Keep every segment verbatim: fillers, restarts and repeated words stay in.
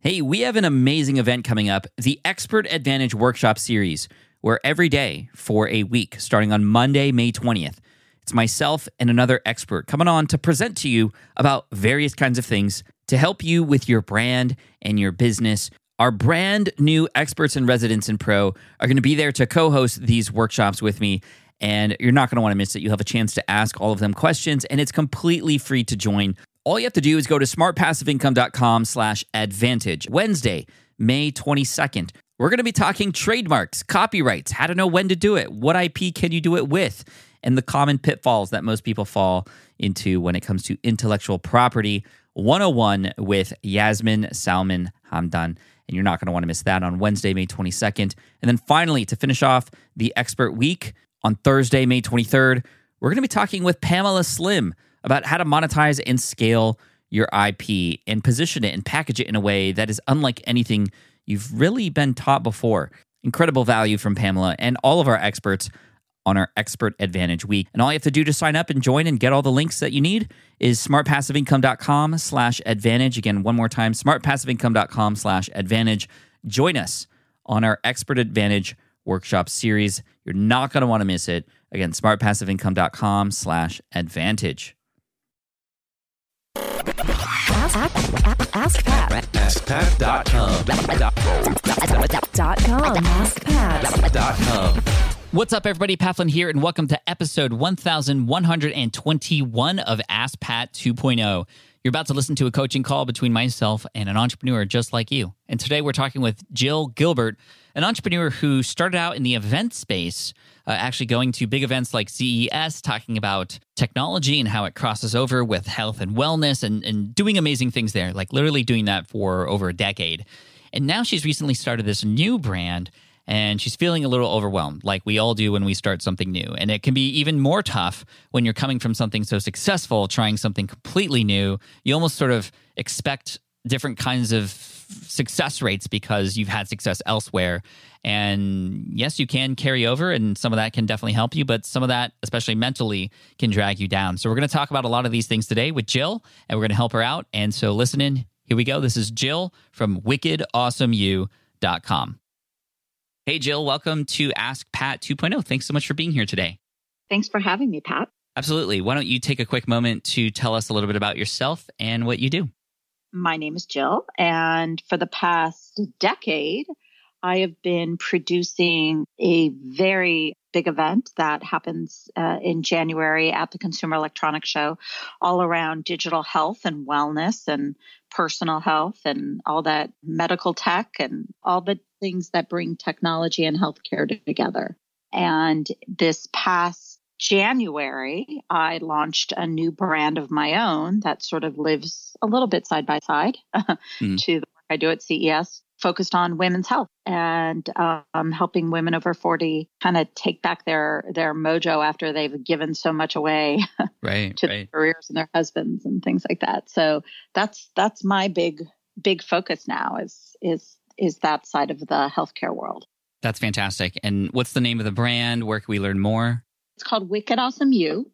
Hey, we have an amazing event coming up, the Expert Advantage Workshop Series, where every day for a week, starting on Monday, May twentieth, it's myself and another expert coming on to present to you about various kinds of things to help you with your brand and your business. Our brand new experts and residents in Pro are going to be there to co-host these workshops with me, and you're not going to want to miss it. You'll have a chance to ask all of them questions, and it's completely free to join. All you have to do is go to smartpassiveincome.com slash advantage. Wednesday, May twenty-second. We're going to be talking trademarks, copyrights, how to know when to do it, what I P can you do it with, and the common pitfalls that most people fall into when it comes to intellectual property one oh one with Yasmin Salman Hamdan. And you're not going to want to miss that on Wednesday, May twenty-second. And then finally, to finish off the Expert Week, on Thursday, May twenty-third, we're going to be talking with Pamela Slim about how to monetize and scale your I P and position it and package it in a way that is unlike anything you've really been taught before. Incredible value from Pamela and all of our experts on our Expert Advantage Week. And all you have to do to sign up and join and get all the links that you need is smartpassiveincome.com slash advantage. Again, one more time, smartpassiveincome.com slash advantage. Join us on our Expert Advantage Workshop Series. You're not going to want to miss it. Again, smartpassiveincome.com slash advantage. Ask, ask, ask Pat. ask pat dot com. Dot com. ask pat Dot com. What's up, everybody? Pat Flynn here, and welcome to episode one thousand one hundred twenty-one of Ask Pat two point oh. You're about to listen to a coaching call between myself and an entrepreneur just like you. And today we're talking with Jill Gilbert, an entrepreneur who started out in the event space, uh, actually going to big events like C E S, talking about technology and how it crosses over with health and wellness and, and doing amazing things there, like literally doing that for over a decade. And now she's recently started this new brand, and she's feeling a little overwhelmed, like we all do when we start something new. And it can be even more tough when you're coming from something so successful, trying something completely new. You almost sort of expect different kinds of success rates because you've had success elsewhere. And yes, you can carry over, and some of that can definitely help you, but some of that, especially mentally, can drag you down. So we're going to talk about a lot of these things today with Jill, and we're going to help her out. And so listen in. Here we go. This is Jill from wicked awesome you dot com. Hey, Jill, welcome to Ask Pat two point oh. Thanks so much for being here today. Thanks for having me, Pat. Absolutely. Why don't you take a quick moment to tell us a little bit about yourself and what you do? My name is Jill, and for the past decade, I have been producing a very big event that happens uh, in January at the Consumer Electronics Show, all around digital health and wellness and personal health and all that medical tech and all the things that bring technology and healthcare together. And this past January, I launched a new brand of my own that sort of lives a little bit side by side mm. to the work I do at C E S, focused on women's health and um, helping women over forty kind of take back their their mojo after they've given so much away right, to right. their careers and their husbands and things like that. So that's that's my big big focus now is is is that side of the healthcare world. That's fantastic. And what's the name of the brand? Where can we learn more? It's called Wicked Awesome You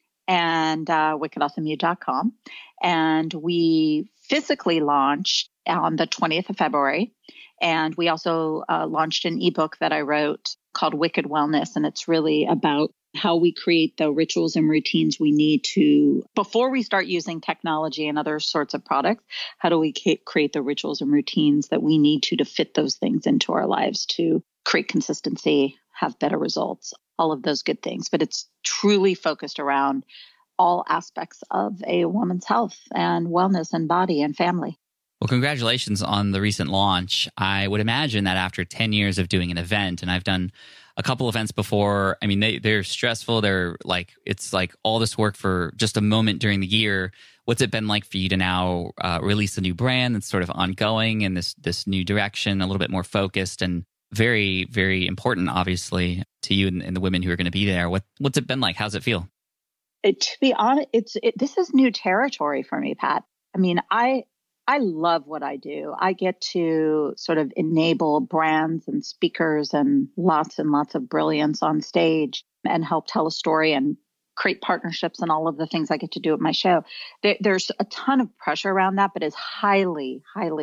and uh, wicked awesome you dot com. And we physically launched on the twentieth of February. And we also uh, launched an ebook that I wrote called Wicked Wellness. And it's really about how we create the rituals and routines we need to, before we start using technology and other sorts of products, how do we create the rituals and routines that we need to to fit those things into our lives to create consistency, have better results, all of those good things. But it's truly focused around all aspects of a woman's health and wellness and body and family. Well, congratulations on the recent launch. I would imagine that after ten years of doing an event, and I've done a couple events before, I mean, they, they're stressful. They're like, it's like all this work for just a moment during the year. What's it been like for you to now uh, release a new brand that's sort of ongoing in this this new direction, a little bit more focused and very, very important, obviously, to you and, and the women who are going to be there? What What's it been like? How's it feel? It, to be honest, it's it, this is new territory for me, Pat. I mean, I I love what I do. I get to sort of enable brands and speakers and lots and lots of brilliance on stage and help tell a story and create partnerships and all of the things I get to do at my show. There, there's a ton of pressure around that, but it's highly, highly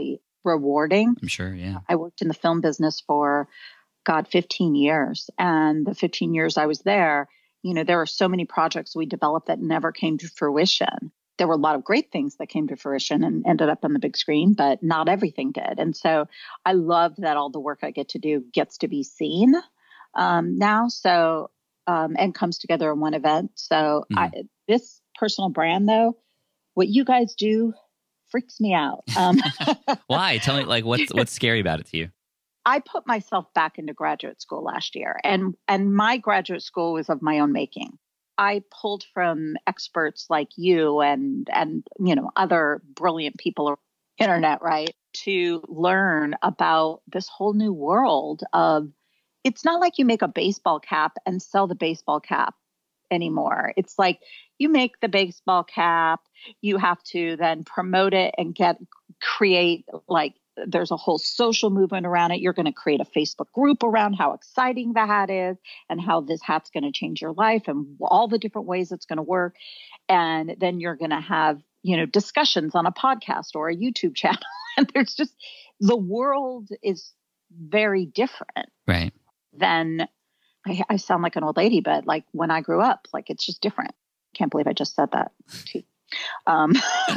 rewarding. I'm sure, yeah. I worked in the film business for, God, fifteen years. And the fifteen years I was there, you know, there are so many projects we developed that never came to fruition. There were a lot of great things that came to fruition and ended up on the big screen, but not everything did. And so I love that all the work I get to do gets to be seen um, now. So, um, and comes together in one event. So mm. I, this personal brand, though, what you guys do freaks me out. Um, Why? Tell me, like, what's what's scary about it to you? I put myself back into graduate school last year, and and my graduate school was of my own making. I pulled from experts like you and and you know other brilliant people on the internet, right, to learn about this whole new world of. It's not like you make a baseball cap and sell the baseball cap anymore. It's like you make the baseball cap, you have to then promote it and get create like there's a whole social movement around it. You're going to create a Facebook group around how exciting the hat is and how this hat's going to change your life and all the different ways it's going to work. And then you're going to have, you know, discussions on a podcast or a YouTube channel. And there's just the world is very different. Right. Than I, I sound like an old lady, but like when I grew up, like it's just different. Can't believe I just said that. um,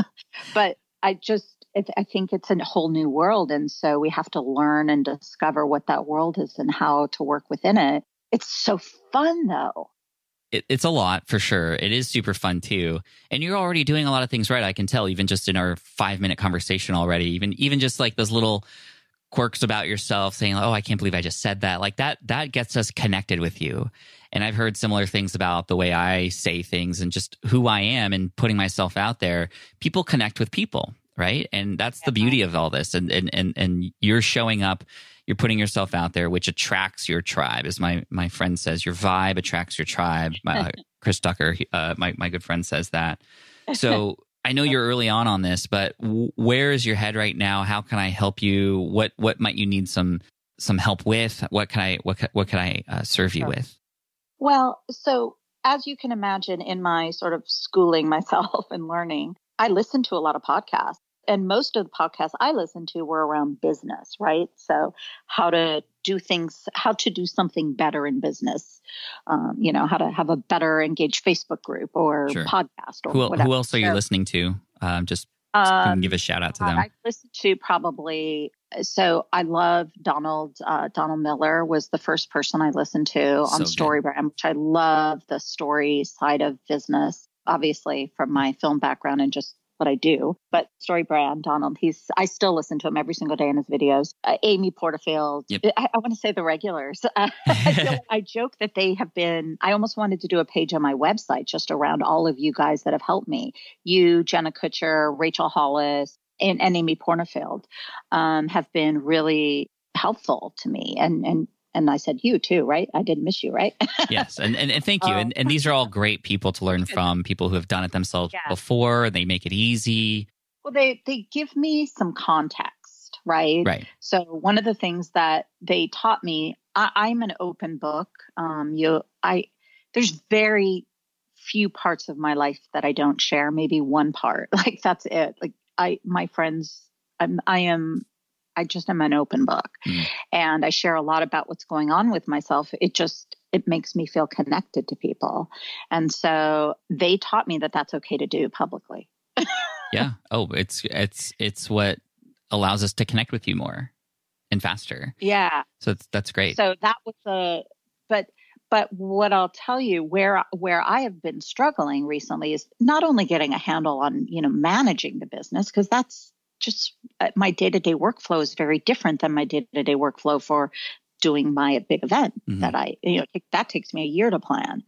but I just, it, I think it's a whole new world. And so we have to learn and discover what that world is and how to work within it. It's so fun though. It, it's a lot for sure. It is super fun too. And you're already doing a lot of things right. I can tell even just in our five minute conversation already, even, even just like those little quirks about yourself saying, oh, I can't believe I just said that. Like that, that gets us connected with you. And I've heard similar things about the way I say things and just who I am and putting myself out there. People connect with people, right? And that's the beauty of all this. And, and, and, and you're showing up, you're putting yourself out there, which attracts your tribe. As my, my friend says, your vibe attracts your tribe. My, uh, Chris Tucker, uh, my, my good friend says that. So I know you're early on on this, but w- where is your head right now? How can I help you? What what might you need some some help with? What can I what ca- what can I uh, serve you with? Well, so as you can imagine, in my sort of schooling myself and learning, I listened to a lot of podcasts, and most of the podcasts I listened to were around business, right? So how to do things, how to do something better in business, um, you know, how to have a better engaged Facebook group or sure. podcast or who, whatever. Who else are you so, listening to? Um, just um, give a shout out to them. I listened to probably, so I love Donald, uh, Donald Miller was the first person I listened to on So StoryBrand, which I love the story side of business, obviously from my film background and just what I do, but StoryBrand, Donald, he's, I still listen to him every single day in his videos. Uh, Amy Porterfield, yep. I, I want to say the regulars. Uh, I, feel, I joke that they have been, I almost wanted to do a page on my website just around all of you guys that have helped me. You, Jenna Kutcher, Rachel Hollis, and, and Amy Porterfield um, have been really helpful to me. And, and, And I said you too, right? I didn't miss you, right? Yes. And, and, and thank you. And, and these are all great people to learn from, people who have done it themselves yeah. before. They make it easy. Well, they, they give me some context, right? Right. So one of the things that they taught me, I, I'm an open book. Um, you, I, there's very few parts of my life that I don't share. Maybe one part, like that's it. Like I, my friends, I'm, I am, I just am an open book mm. and I share a lot about what's going on with myself. It just, it makes me feel connected to people. And so they taught me that that's okay to do publicly. Yeah. Oh, it's, it's, it's what allows us to connect with you more and faster. Yeah. So it's, that's great. So that was a, but, but what I'll tell you where, where I have been struggling recently is not only getting a handle on, you know, managing the business, because that's, just uh, my day-to-day workflow is very different than my day-to-day workflow for doing my big event mm-hmm. that I, you know, that takes me a year to plan.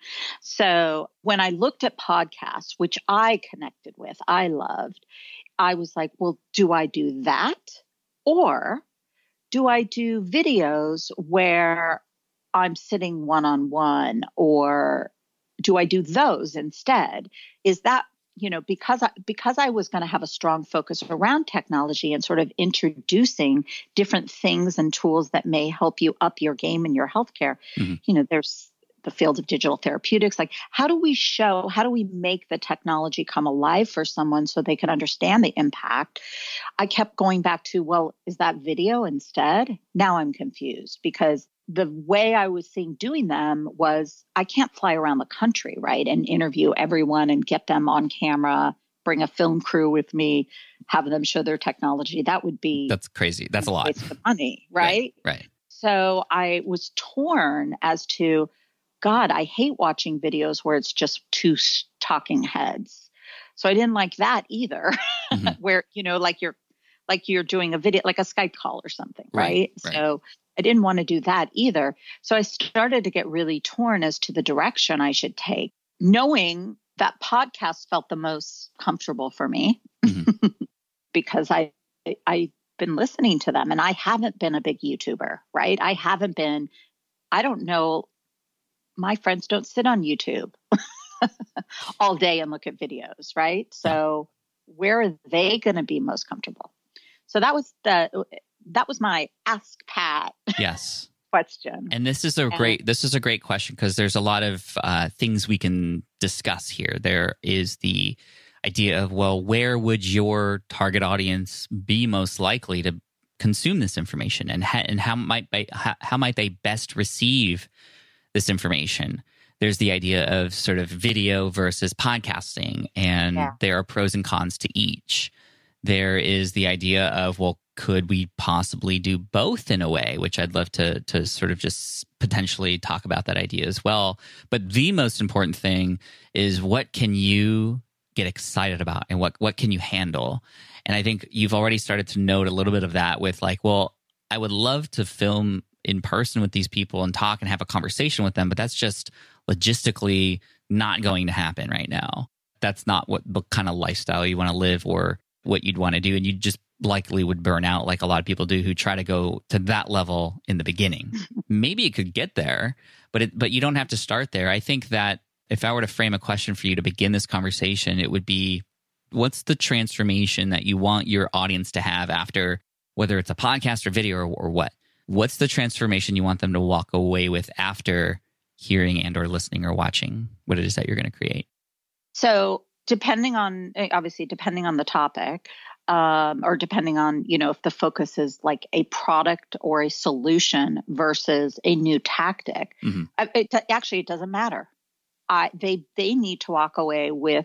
So when I looked at podcasts, which I connected with, I loved, I was like, well, do I do that? Or do I do videos where I'm sitting one-on-one, or do I do those instead? Is that, you know, because I, because I was going to have a strong focus around technology and sort of introducing different things and tools that may help you up your game in your healthcare, mm-hmm. you know, there's, the field of digital therapeutics. Like, how do we show, how do we make the technology come alive for someone so they can understand the impact? I kept going back to, well, is that video instead? Now I'm confused because the way I was seeing doing them was I can't fly around the country, right, and interview everyone and get them on camera, bring a film crew with me, have them show their technology. That would be that's crazy. That's a lot. Waste of money, right? Right. Right. So I was torn as to, God, I hate watching videos where it's just two talking heads. So I didn't like that either, mm-hmm. where, you know, like you're like you're doing a video, like a Skype call or something, right? Right, right. So I didn't want to do that either. So I started to get really torn as to the direction I should take, knowing that podcast felt the most comfortable for me mm-hmm. because I, I've been listening to them and I haven't been a big YouTuber, right? I haven't been, I don't know, my friends don't sit on YouTube all day and look at videos, right? So where are they going to be most comfortable? So that was the, that was my Ask Pat. Yes. question. And this is a and, great this is a great question because there's a lot of uh, things we can discuss here. There is the idea of, well, where would your target audience be most likely to consume this information, and ha- and how might they, how, how might they best receive this information? There's the idea of sort of video versus podcasting, and yeah. there are pros and cons to each. There is the idea of, well, could we possibly do both in a way, which I'd love to to sort of just potentially talk about that idea as well. But the most important thing is, what can you get excited about and what, what can you handle? And I think you've already started to note a little bit of that with like, well, I would love to film in person with these people and talk and have a conversation with them, but that's just logistically not going to happen right now. That's not what the kind of lifestyle you want to live or what you'd want to do. And you just likely would burn out like a lot of people do who try to go to that level in the beginning. Maybe it could get there, but it, but you don't have to start there. I think that if I were to frame a question for you to begin this conversation, it would be, what's the transformation that you want your audience to have after, whether it's a podcast or video or, or what? What's the transformation you want them to walk away with after hearing and or listening or watching what it is that you're going to create? So depending on, obviously, depending on the topic, um, or depending on, you know, if the focus is like a product or a solution versus a new tactic, mm-hmm. it, actually, it doesn't matter. I, they they need to walk away with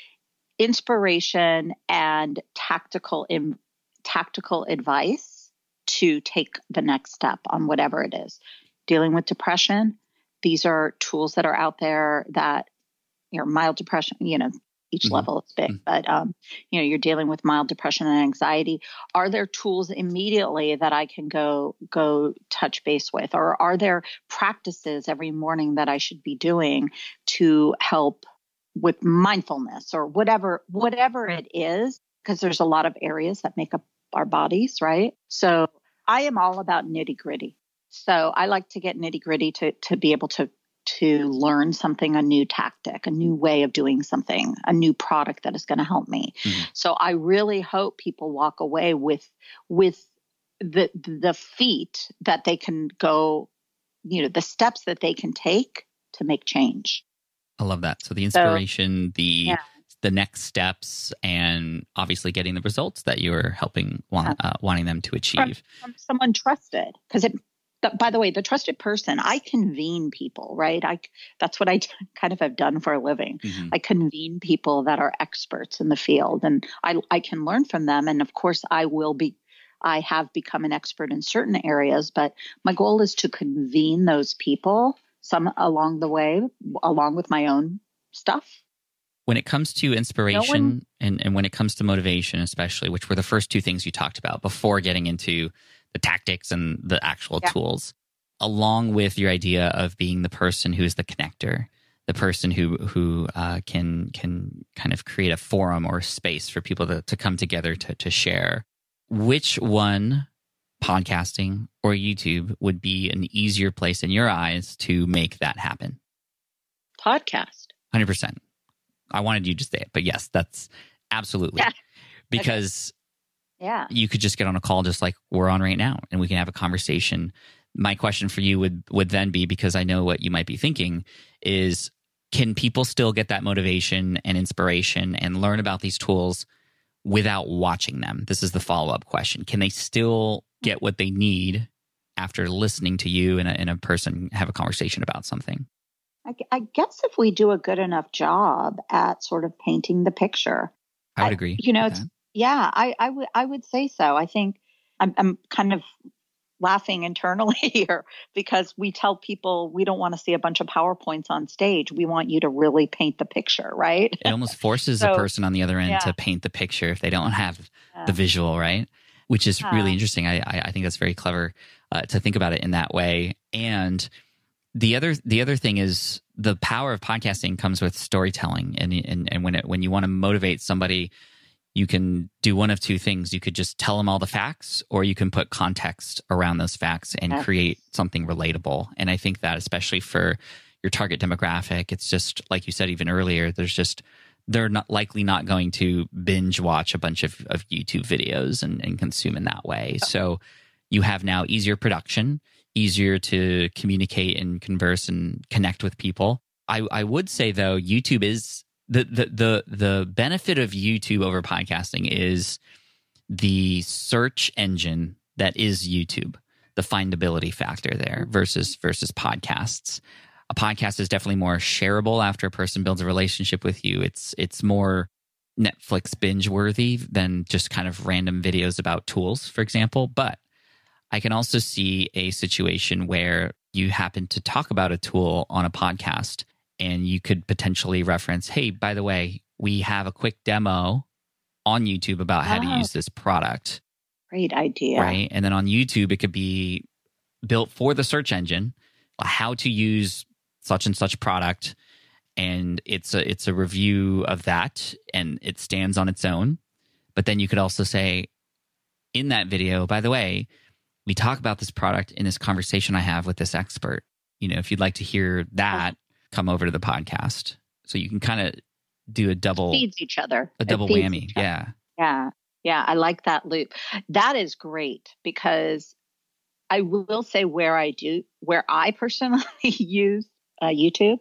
inspiration and tactical in, tactical advice to take the next step on whatever it is. Dealing with depression, these are tools that are out there that, you know, mild depression, you know, each mm-hmm. level is big, mm-hmm. but, um, you know, you're dealing with mild depression and anxiety. Are there tools immediately that I can go, go touch base with? Or are there practices every morning that I should be doing to help with mindfulness or whatever, whatever it is? Because there's a lot of areas that make up our bodies, right? So I am all about nitty gritty. So I like to get nitty gritty to, to be able to to learn something, a new tactic, a new way of doing something, a new product that is going to help me. Mm-hmm. So I really hope people walk away with, with the, the feet that they can go, you know, the steps that they can take to make change. I love that. So the inspiration, so, the, yeah. the next steps, and obviously getting the results that you're helping, want, uh, wanting them to achieve. From, from someone trusted. Because it, by the way, the trusted person, I convene people, right? I that's what I kind of have done for a living. Mm-hmm. I convene people that are experts in the field, and I I can learn from them. And of course, I will be, I have become an expert in certain areas, but my goal is to convene those people, some along the way, along with my own stuff. When it comes to inspiration no one, and, and when it comes to motivation, especially, which were the first two things you talked about before getting into the tactics and the actual yeah. tools, along with your idea of being the person who's the connector, the person who who uh, can can kind of create a forum or space for people to, to come together to, to share. Which one, podcasting or YouTube, would be an easier place in your eyes to make that happen? Podcast. one hundred percent. I wanted you to say it, but yes, that's absolutely. Yeah. Because okay. yeah. you could just get on a call just like we're on right now, and we can have a conversation my question for you would would then be, because I know what you might be thinking, is can people still get that motivation and inspiration and learn about these tools without watching them? This is the follow-up question. Can they still get what they need after listening to you and a, and a person have a conversation about something? I, I guess if we do a good enough job at sort of painting the picture. I would agree. I, you know, with it's, that. yeah, I, I would I would say so. I think I'm, I'm kind of laughing internally here because we tell people we don't want to see a bunch of PowerPoints on stage. We want you to really paint the picture, right? It almost forces So, a person on the other end yeah. to paint the picture if they don't have Yeah. the visual, right? Which is Yeah. really interesting. I, I, I think that's very clever uh, to think about it in that way. And the other the other thing is the power of podcasting comes with storytelling. And and, and when it, when you want to motivate somebody, you can do one of two things. You could just tell them all the facts, or you can put context around those facts and Yes. create something relatable. And I think that especially for your target demographic, it's just like you said even earlier, there's just, they're not likely not going to binge watch a bunch of, of YouTube videos and, and consume in that way. So you have now easier production, easier to communicate and converse and connect with people. I, I would say though, YouTube is the, the the the benefit of YouTube over podcasting is the search engine that is YouTube, the findability factor there versus versus podcasts. A podcast is definitely more shareable after a person builds a relationship with you. It's it's more Netflix binge worthy than just kind of random videos about tools, for example. But I can also see a situation where you happen to talk about a tool on a podcast and you could potentially reference, hey, by the way, we have a quick demo on YouTube about how to Oh. use this product. Great idea. Right. And then on YouTube, it could be built for the search engine, how to use such and such product. And it's a it's a review of that, and it stands on its own. But then you could also say in that video, by the way, we talk about this product in this conversation I have with this expert. You know, if you'd like to hear that, come over to the podcast. So you can kind of do a double Feeds each other. a It double feeds whammy. each other. Yeah. Yeah. Yeah. I like that loop. That is great because I will say where I do, where I personally use uh, YouTube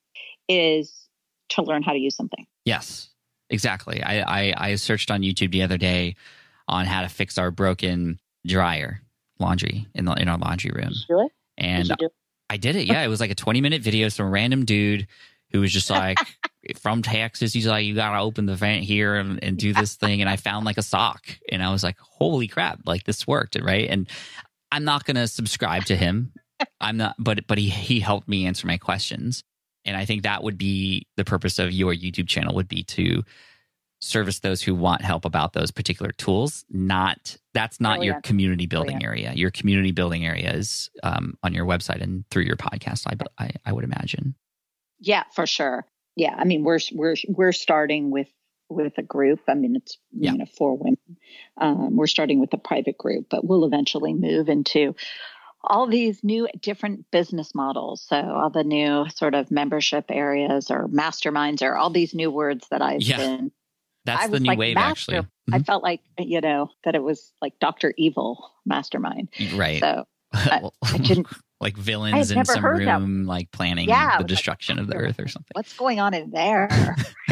is to learn how to use something. Yes, exactly. I, I, I searched on YouTube the other day on how to fix our broken dryer laundry in the in our laundry room. Do it? And Did you do it? I did it. Yeah, it was like a twenty minute video. Some random dude who was just like from Texas. He's like, you got to open the vent here and, and do this thing. And I found like a sock, and I was like, holy crap! Like this worked, right? And I'm not going to subscribe to him. I'm not, but but he he helped me answer my questions. And I think that would be the purpose of your YouTube channel, would be to service those who want help about those particular tools. Not that's not your Brilliant. community building Brilliant. area. Your community building area is um, on your website and through your podcast. I, I I would imagine. Yeah, for sure. Yeah. I mean, we're, we're, we're starting with, with a group. I mean, it's, Yeah. you know, for women. Um, we're starting with a private group, but we'll eventually move into all these new different business models. So all the new sort of membership areas or masterminds or all these new words that I've Yeah. been. That's I the was new like wave, master- actually. I felt like, you know, that it was like Doctor Evil mastermind. Right. So I, I didn't, like I villains had in never some heard that. room, like planning Yeah, I the was like, destruction of the earth or something. what's going on in there?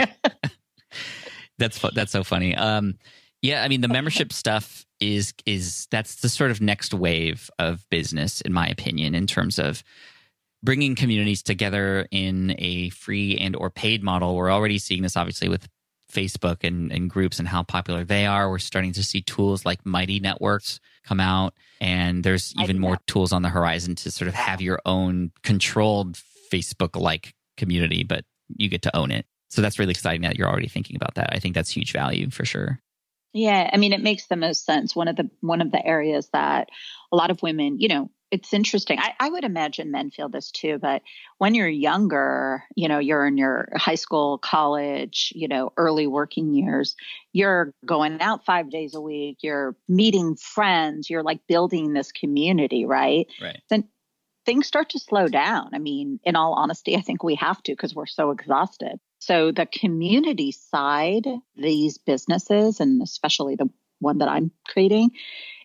That's fu- that's so funny. Um, yeah, I mean the membership stuff is is that's the sort of next wave of business, in my opinion, in terms of bringing communities together in a free and or paid model. We're already seeing this obviously with Facebook and, and groups and how popular they are. We're starting to see tools like Mighty Networks come out, and there's even Mighty more Network. tools on the horizon to sort of have your own controlled Facebook-like community, but you get to own it. So that's really exciting that you're already thinking about that. I think that's huge value for sure. Yeah, I mean, it makes the most sense. One of the one of the areas that a lot of women, you know, it's interesting. I, I would imagine men feel this too, but when you're younger, you know, you're in your high school, college, you know, early working years, you're going out five days a week, you're meeting friends, you're like building this community, right? Right. Then things start to slow down. I mean, in all honesty, I think we have to because we're so exhausted. So the community side, these businesses, and especially the one that I'm creating,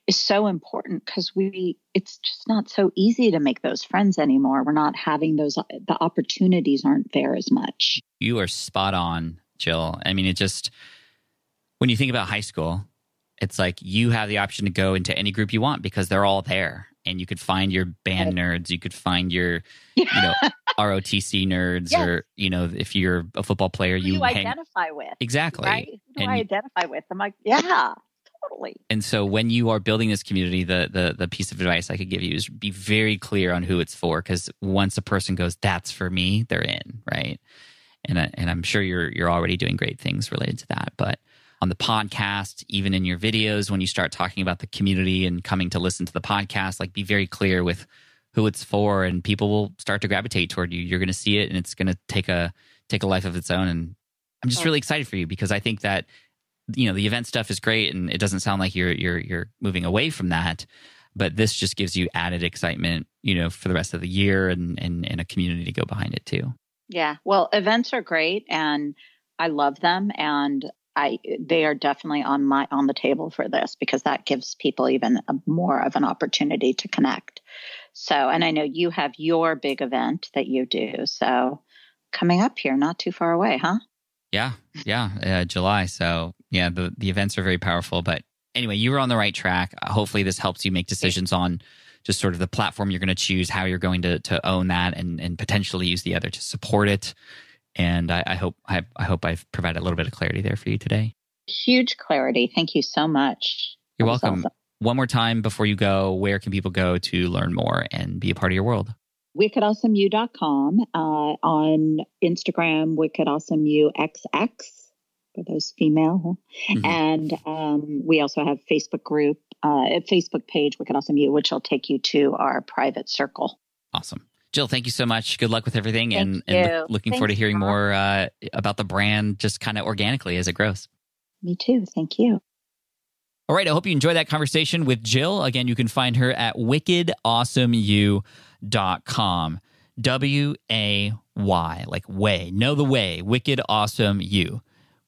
is so important because we, it's just not so easy to make those friends anymore. We're not having those, the opportunities aren't there as much. You are spot on, Jill. I mean, it just, when you think about high school, it's like you have the option to go into any group you want because they're all there. And you could find your band nerds. You could find your, you know, R O T C nerds, yes. or, you know, if you're a football player, Who you, you hang... identify with. Exactly. Right? Who do and, I identify with? I'm like, yeah, totally. And so when you are building this community, the the the piece of advice I could give you is be very clear on who it's for. Because once a person goes, that's for me, they're in, right? And I, and I'm sure you're you're already doing great things related to that. But on the podcast, even in your videos, when you start talking about the community and coming to listen to the podcast, like be very clear with who it's for, and people will start to gravitate toward you. You're going to see it, and it's going to take a take a life of its own. And I'm just really excited for you because I think that, you know, the event stuff is great, and it doesn't sound like you're you're you're moving away from that. But this just gives you added excitement, you know, for the rest of the year, and and, and a community to go behind it too. Yeah, well, events are great, and I love them, and I they are definitely on my on the table for this because that gives people even a, more of an opportunity to connect. So, and I know you have your big event that you do. So, coming up here, not too far away, huh? Yeah, yeah, uh, July. So, yeah, the the events are very powerful. But anyway, you were on the right track. Uh, hopefully, this helps you make decisions on just sort of the platform you're going to choose, how you're going to to own that, and and potentially use the other to support it. And I, I hope I, I hope I've provided a little bit of clarity there for you today. Huge clarity. Thank you so much. You're welcome. Awesome. One more time before you go, where can people go to learn more and be a part of your world? wicked awesome you dot com. Uh, on Instagram, wicked awesome you X X for those female. Mm-hmm. And um, we also have Facebook group, uh, a Facebook page, Wicked Awesome You, which will take you to our private circle. Awesome. Jill, thank you so much. Good luck with everything. Thank and, you. and look, looking Thanks, forward to hearing Mom. more uh, about the brand just kind of organically as it grows. Me too. Thank you. All right. I hope you enjoyed that conversation with Jill. Again, you can find her at wicked awesome you dot com. W A Y, like way. Know the way. Wicked Awesome You.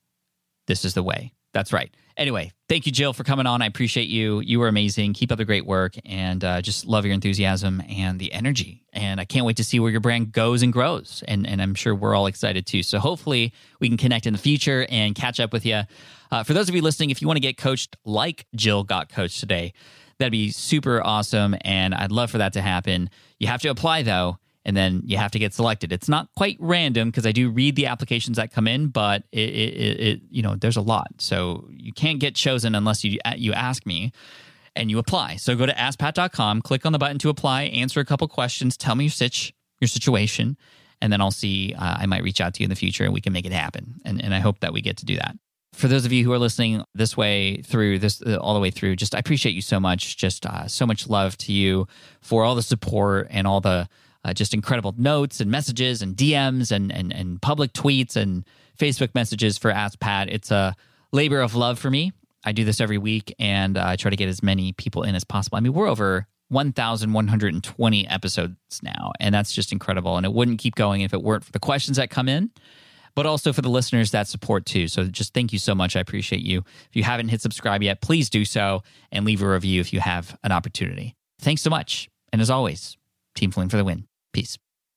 This is the way. That's right. Anyway, thank you, Jill, for coming on. I appreciate you. You were amazing. Keep up the great work, and uh, just love your enthusiasm and the energy. And I can't wait to see where your brand goes and grows. And, and I'm sure we're all excited too. So hopefully we can connect in the future and catch up with you. Uh, for those of you listening, if you want to get coached like Jill got coached today, that'd be super awesome. And I'd love for that to happen. You have to apply, though, and then you have to get selected. It's not quite random because I do read the applications that come in, but it, it, it, you know, there's a lot. So you can't get chosen unless you you ask me and you apply. So go to ask pat dot com, click on the button to apply, answer a couple questions, tell me your sitch, your situation, and then I'll see. Uh, I might reach out to you in the future and we can make it happen. And and I hope that we get to do that. For those of you who are listening this way through, this uh, all the way through, just I appreciate you so much. Just uh, so much love to you for all the support and all the Uh, just incredible notes and messages and D Ms and, and and public tweets and Facebook messages for Ask Pat. It's a labor of love for me. I do this every week, and uh, I try to get as many people in as possible. I mean, we're over one thousand one hundred twenty episodes now, and that's just incredible. And it wouldn't keep going if it weren't for the questions that come in, but also for the listeners that support too. So just thank you so much. I appreciate you. If you haven't hit subscribe yet, please do so, and leave a review if you have an opportunity. Thanks so much. And as always, Team Flynn for the win. Peace.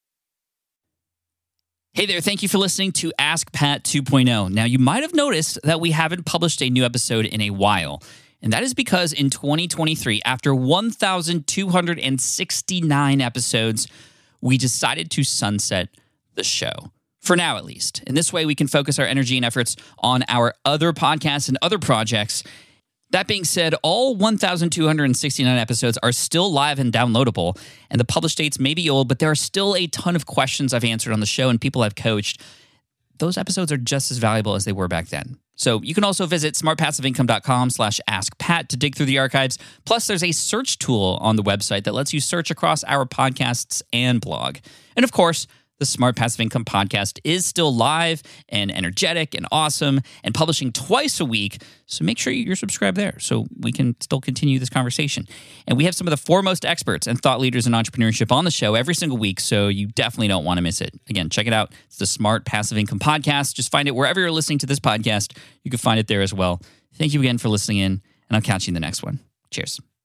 Hey there, thank you for listening to Ask Pat two point oh. Now, you might have noticed that we haven't published a new episode in a while, and that is because in twenty twenty-three, after one thousand two hundred sixty-nine episodes, we decided to sunset the show. For now, at least. In this way, we can focus our energy and efforts on our other podcasts and other projects. That being said, all one thousand two hundred sixty-nine episodes are still live and downloadable, and the published dates may be old, but there are still a ton of questions I've answered on the show and people I've coached. Those episodes are just as valuable as they were back then. So you can also visit smart passive income dot com slash ask pat to dig through the archives. Plus, there's a search tool on the website that lets you search across our podcasts and blog. And of course, the Smart Passive Income podcast is still live and energetic and awesome and publishing twice a week. So make sure you're subscribed there so we can still continue this conversation. And we have some of the foremost experts and thought leaders in entrepreneurship on the show every single week, so you definitely don't want to miss it. Again, check it out. It's the Smart Passive Income podcast. Just find it wherever you're listening to this podcast. You can find it there as well. Thank you again for listening in, and I'll catch you in the next one. Cheers.